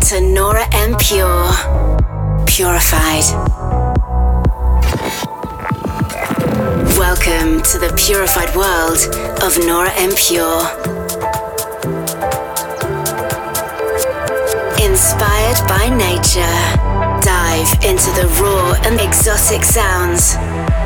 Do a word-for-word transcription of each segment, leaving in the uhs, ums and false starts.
to Nora En Pure. Purified. Welcome to the purified world of Nora En Pure. Inspired by nature, dive into the raw and exotic sounds.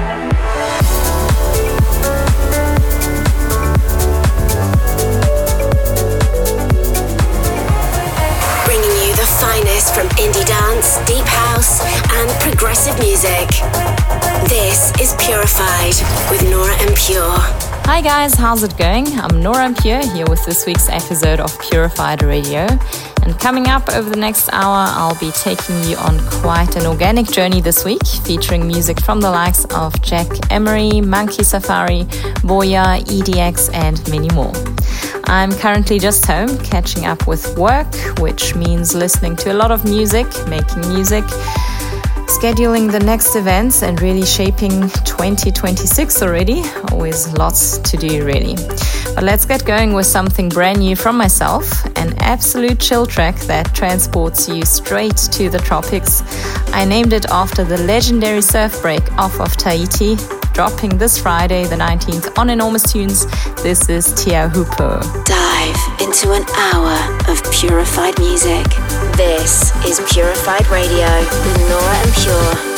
Bringing you the finest from indie dance, deep house, and progressive music. This is Purified with Nora En Pure. Hi guys, how's it going? I'm Nora En Pure here with this week's episode of Purified Radio. And coming up over the next hour, I'll be taking you on quite an organic journey this week, featuring music from the likes of Jack Emery, Monkey Safari, Boya, E D X, and many more. I'm currently just home, catching up with work, which means listening to a lot of music, making music, scheduling the next events, and really shaping twenty twenty-six already. Always lots to do, really. But let's get going with something brand new from myself, an absolute chill track that transports you straight to the tropics. I named it after the legendary surf break off of Tahiti, dropping this Friday the nineteenth on Enormous Tunes. This is Tia Hooper. Dive into an hour of purified music. This is Purified Radio with Nora En Pure.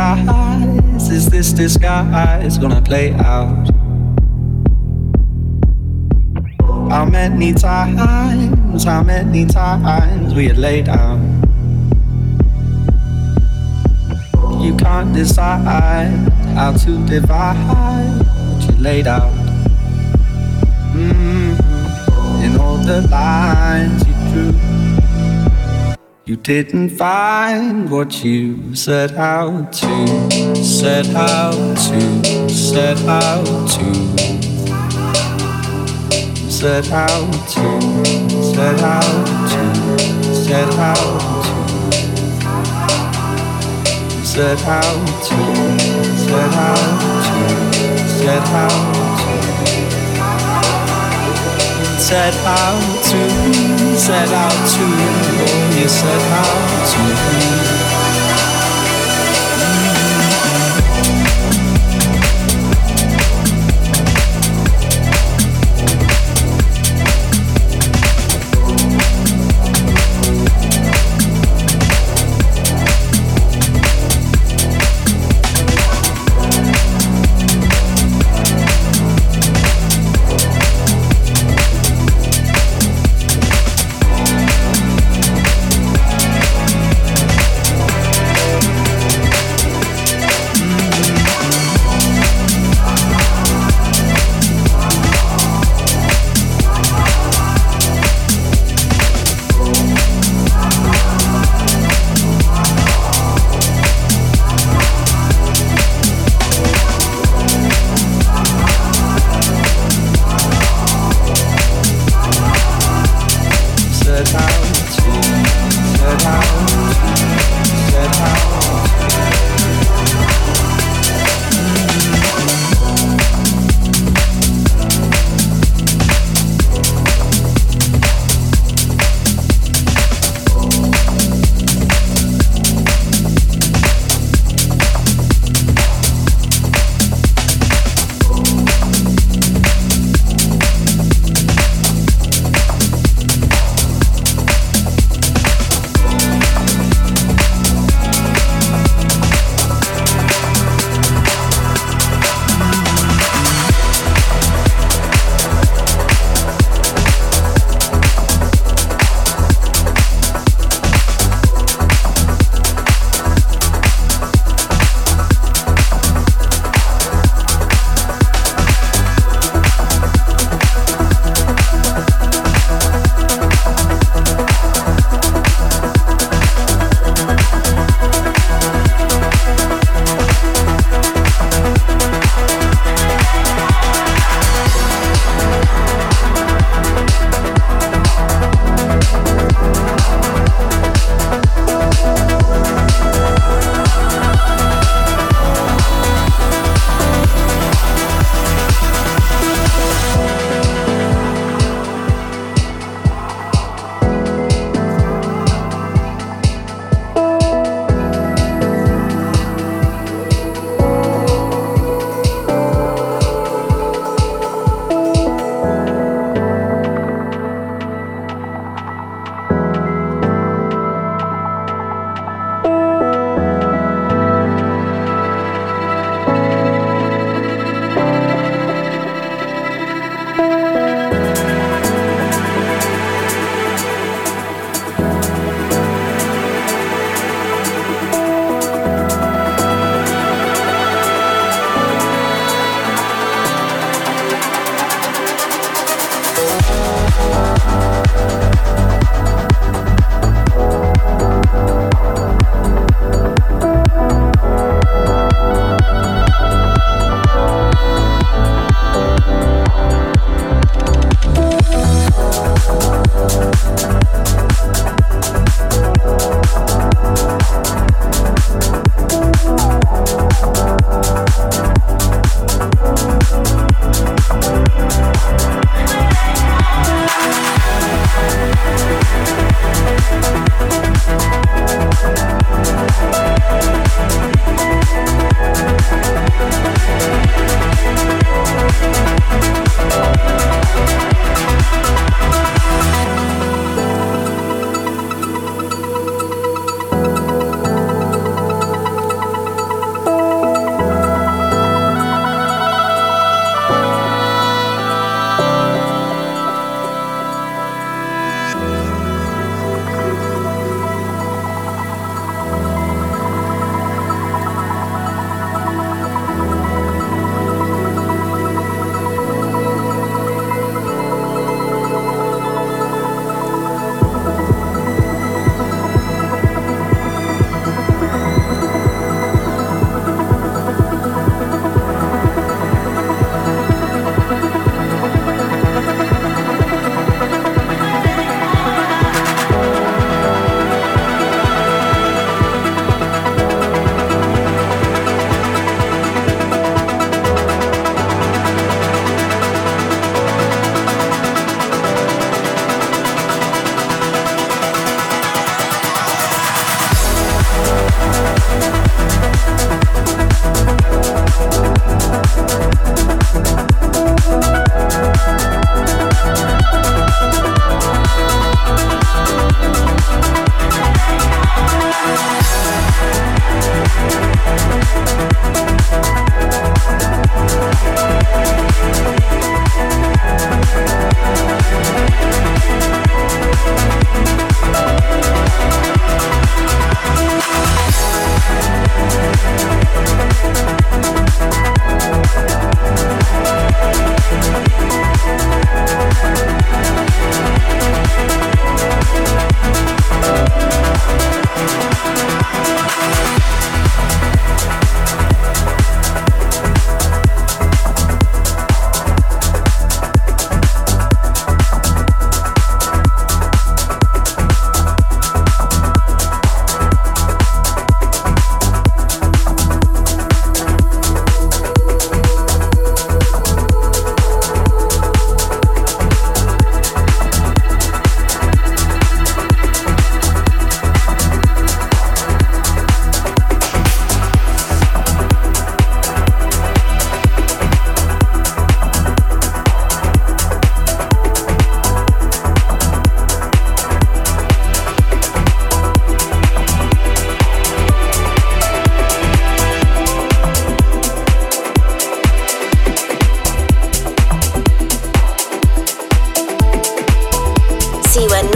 disguise? Is this disguise gonna play out? How many times, how many times we had laid out? You can't decide how to divide what you laid out. Mm-hmm. In all the lines you drew, you didn't find what you set out to, set out to, set out to, set out to, set out to, set out to, set out to, set out to, set out to, set out to, set out to, oh, you set out to.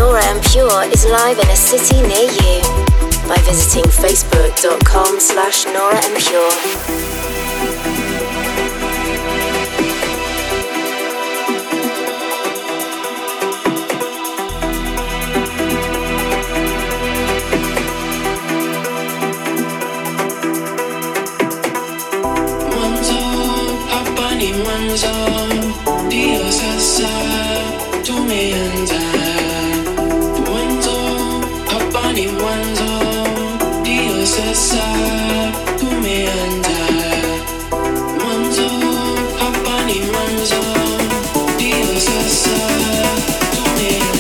Nora En Pure is live in a city near you by visiting facebook.com slash Nora En Pure. Mwanzo, Dio sasa tumeanza. Mwanzo, hapa ni mwanzo, Dio sasa tumeanza. Mwanzo, hapa ni mwanzo, Dio sasa tumeanza.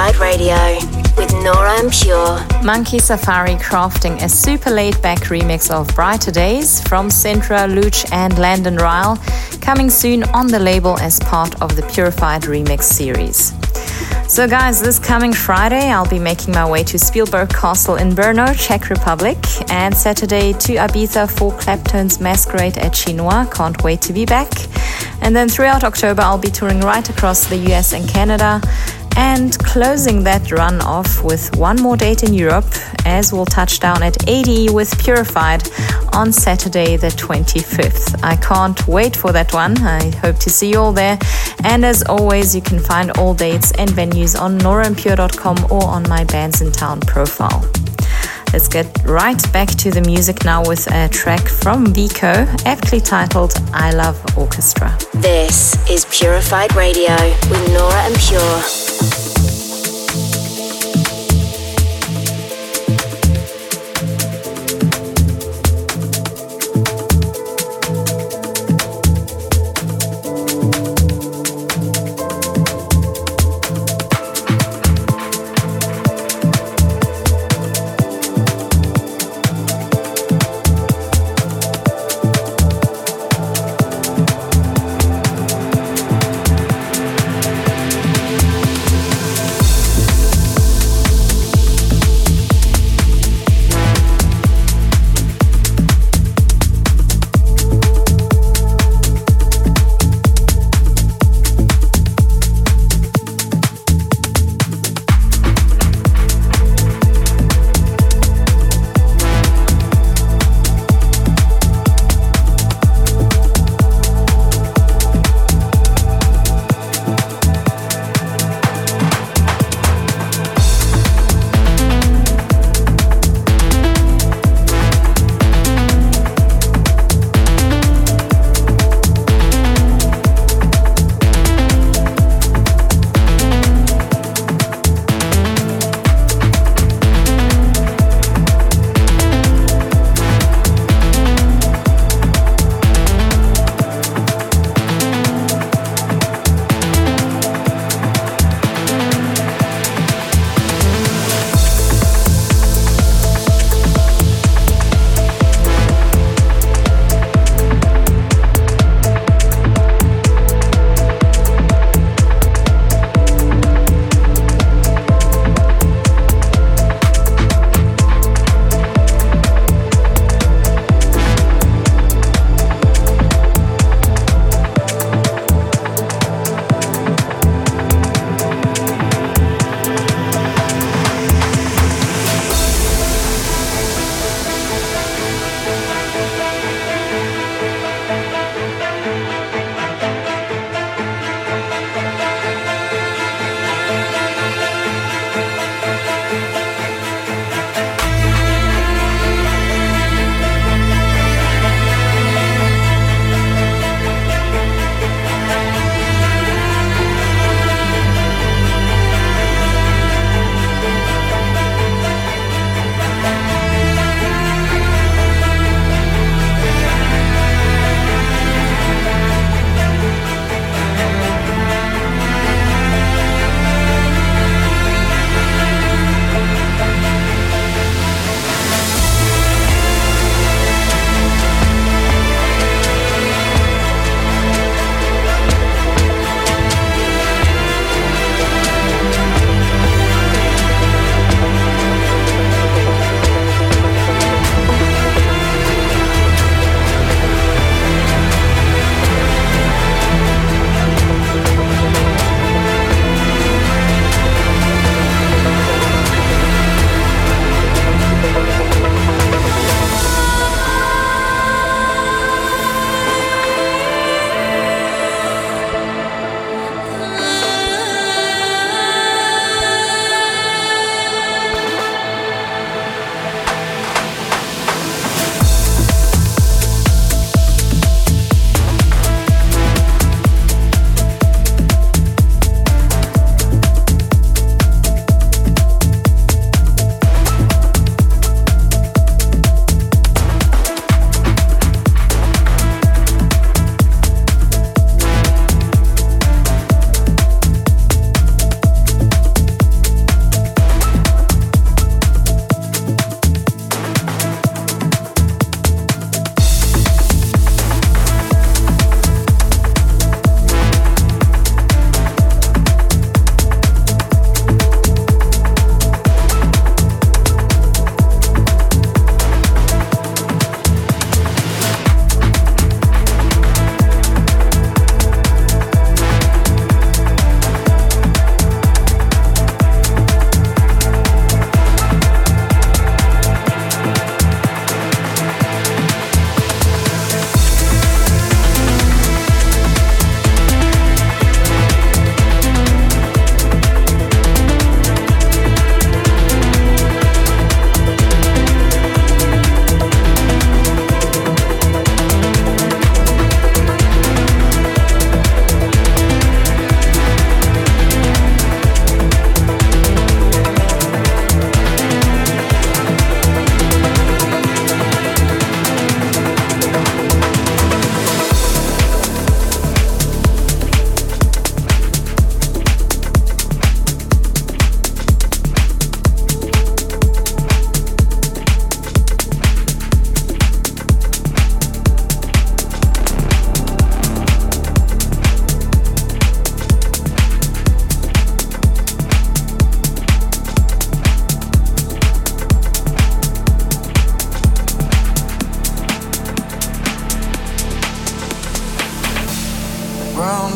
Purified Radio with Nora En Pure. Monkey Safari crafting a super laid-back remix of Brighter Days from Centra, Luch and Landon Ryle, coming soon on the label as part of the Purified Remix series. So guys, this coming Friday I'll be making my way to Spielberg Castle in Brno, Czech Republic, and Saturday to Ibiza for Clapton's Masquerade at Chinois. Can't wait to be back. And then throughout October I'll be touring right across the U S and Canada, and closing that run off with one more date in Europe, as we'll touch down at A D E with Purified on Saturday the twenty-fifth. I can't wait for that one. I hope to see you all there. And as always, you can find all dates and venues on nora en pure dot com or on my Bands in Town profile. Let's get right back to the music now with a track from Vico, aptly titled I Love Orchestra. This is Purified Radio with Nora En Pure.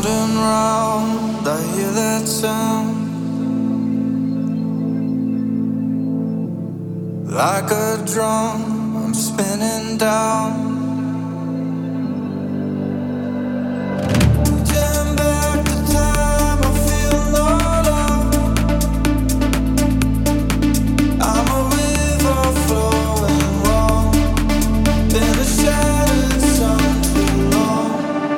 turn round, I hear that sound. Like a drum, I'm spinning down. Turn back the time, I feel no love. I'm a river flowing wrong. Been a shattered sun too long.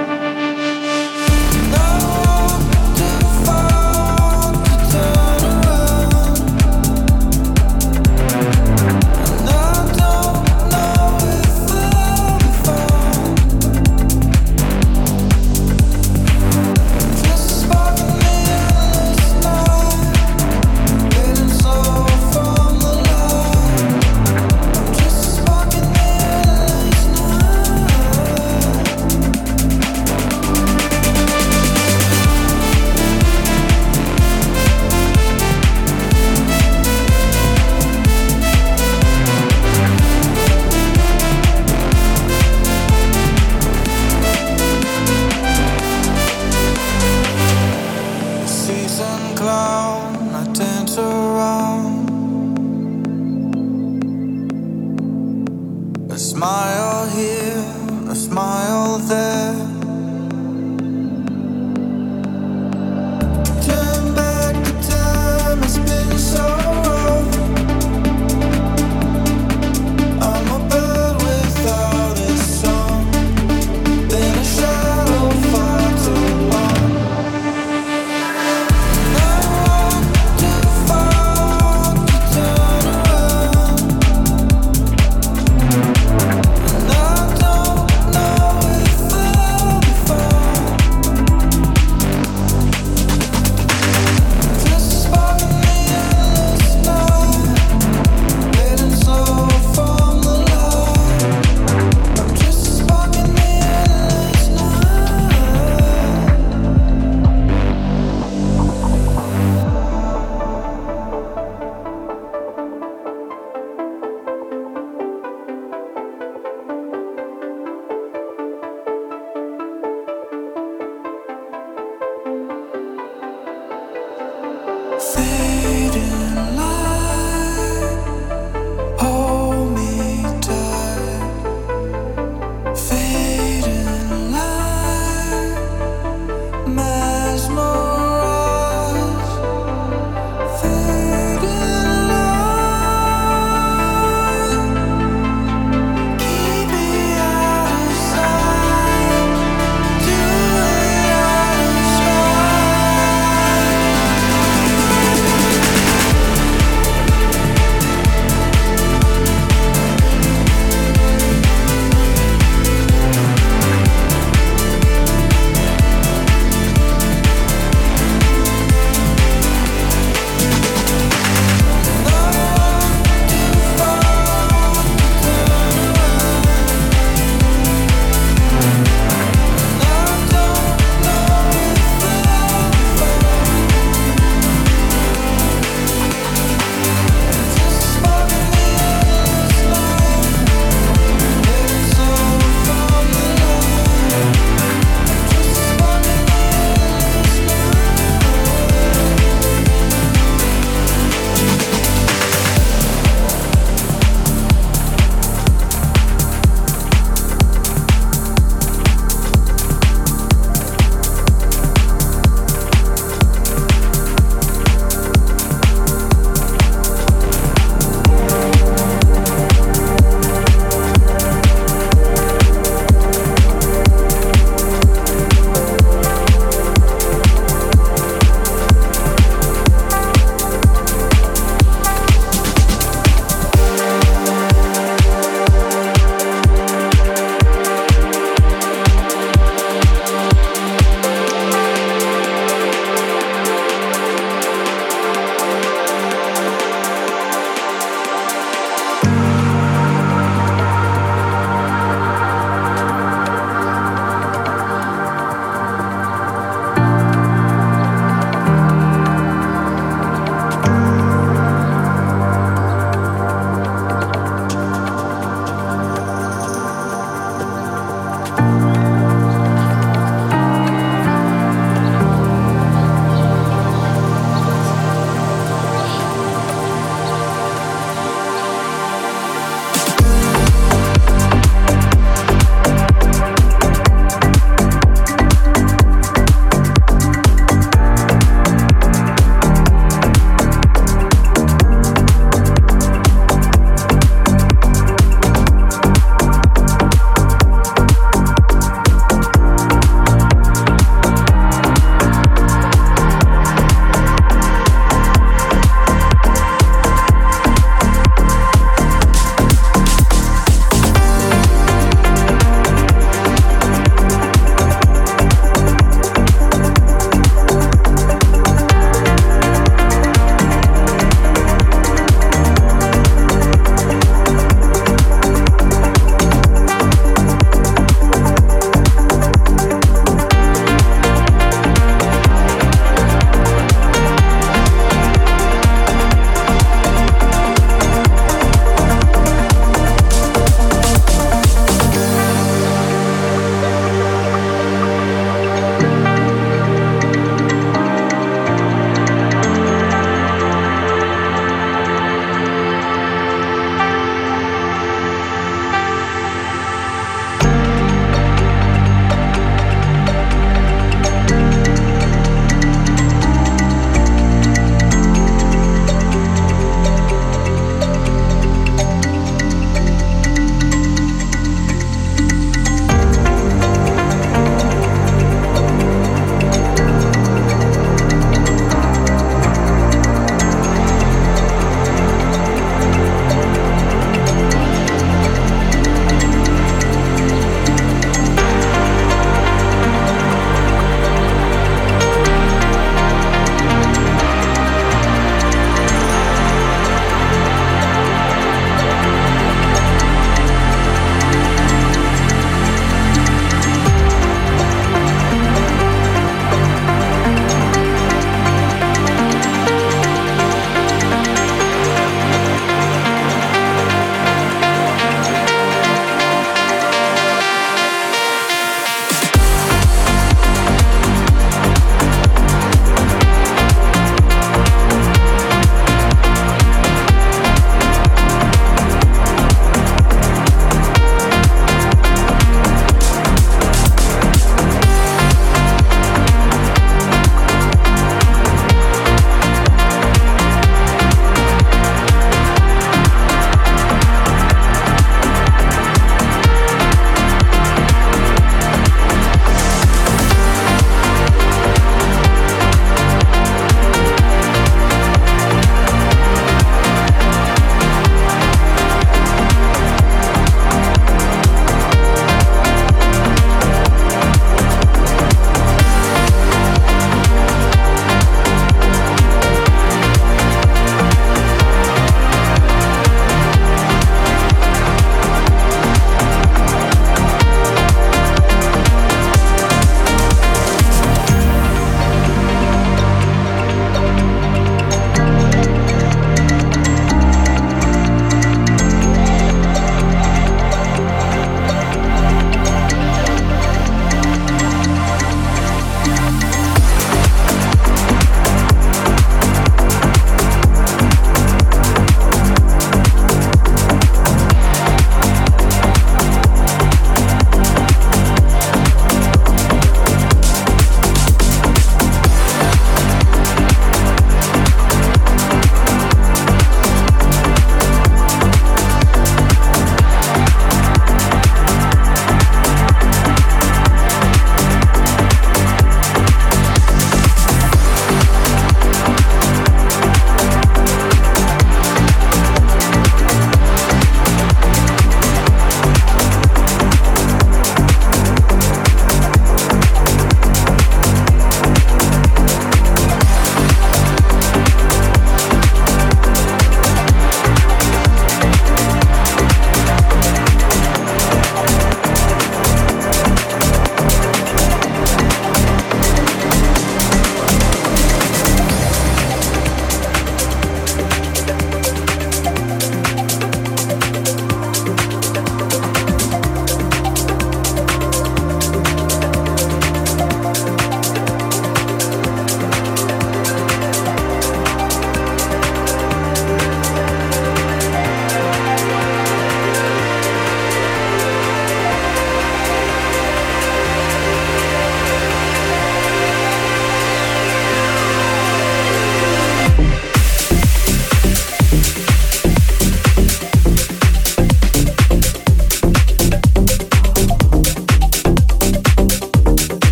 No too far to turn around. And I don't know if I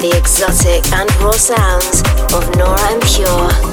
the exotic and raw sounds of Nora En Pure.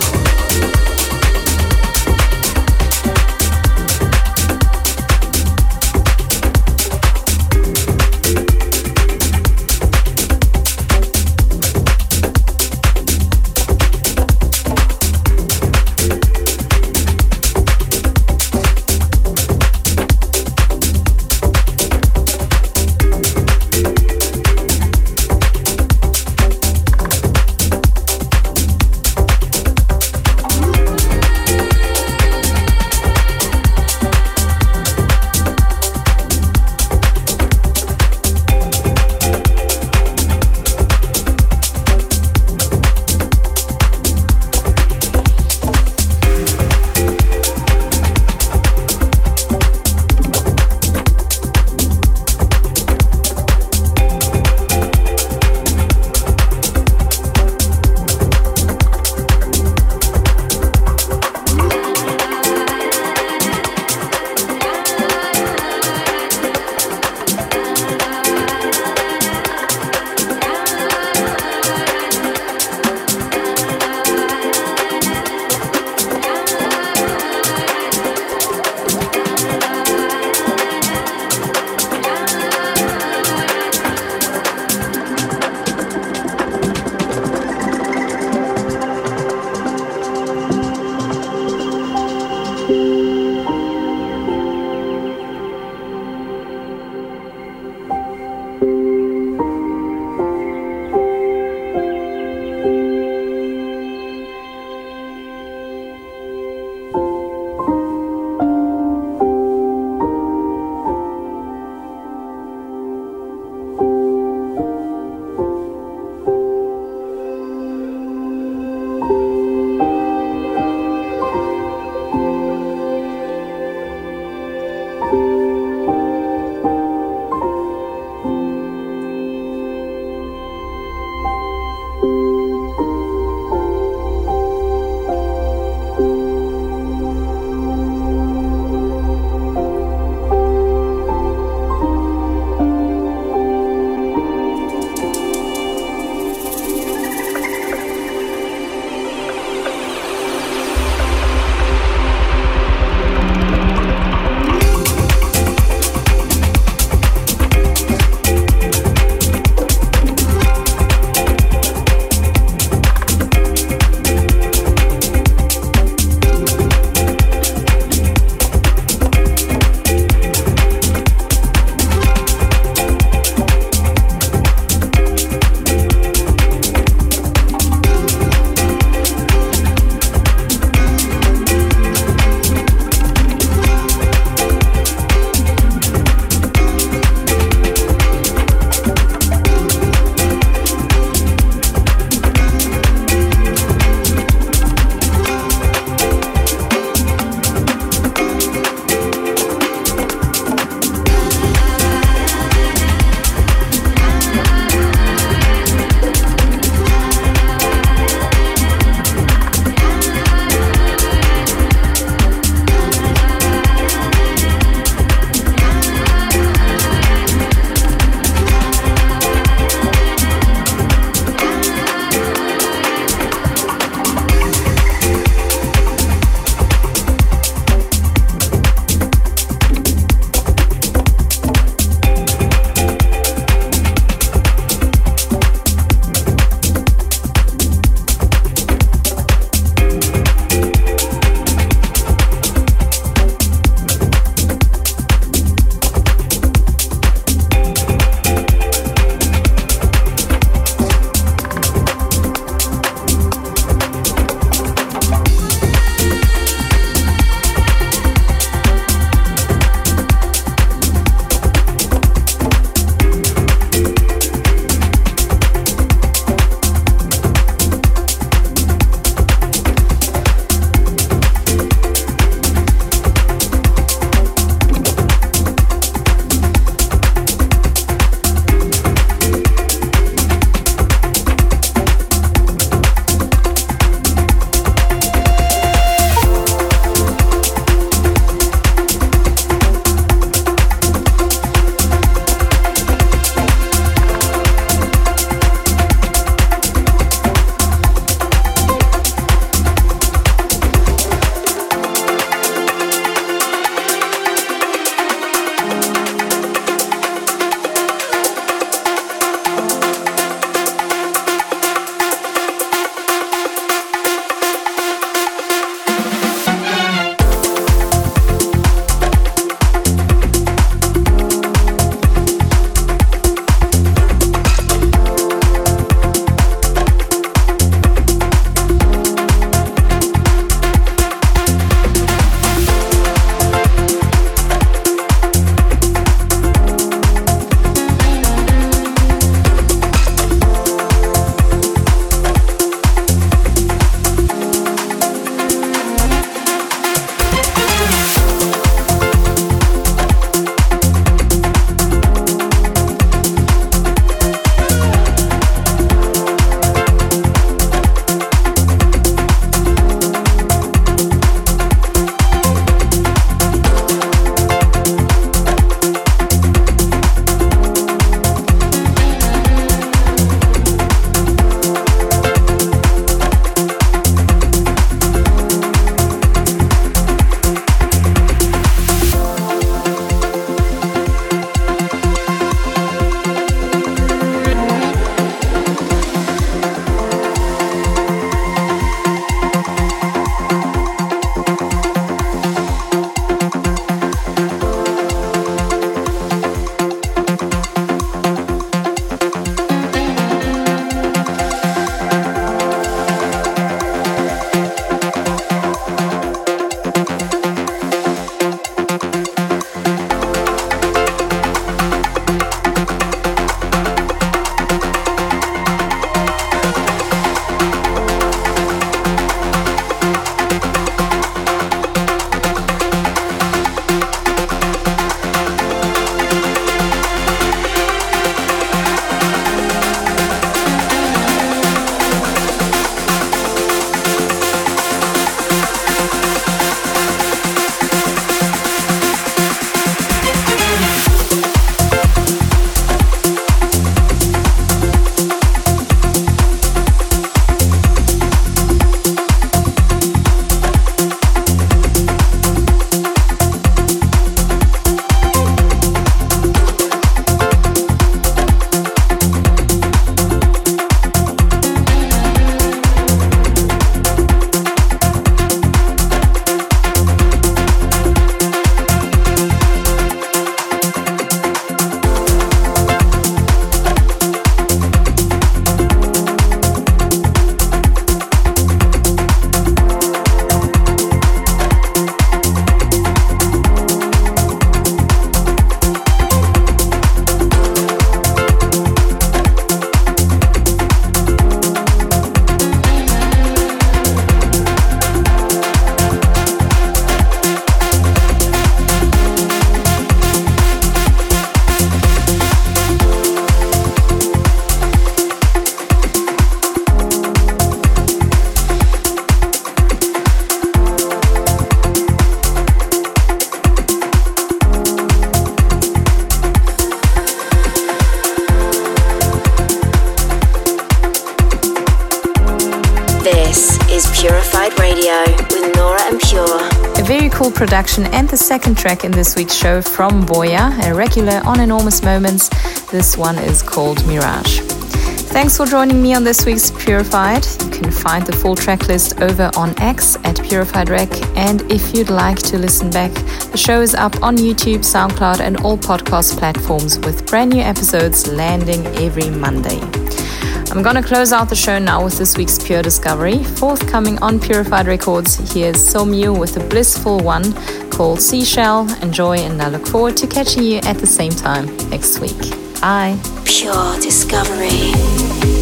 Purified Radio with Nora En Pure. A very cool production and the second track in this week's show from Boya, a regular on Enormous Moments. This one is called Mirage. Thanks for joining me on this week's Purified. You can find the full track list over on X at Purified Rec. And if you'd like to listen back, the show is up on YouTube, SoundCloud and all podcast platforms with brand new episodes landing every Monday. I'm gonna close out the show now with this week's Pure Discovery. Forthcoming on Purified Records, here's Somyu with a blissful one called Seashell. Enjoy, and I look forward to catching you at the same time next week. Bye. Pure Discovery.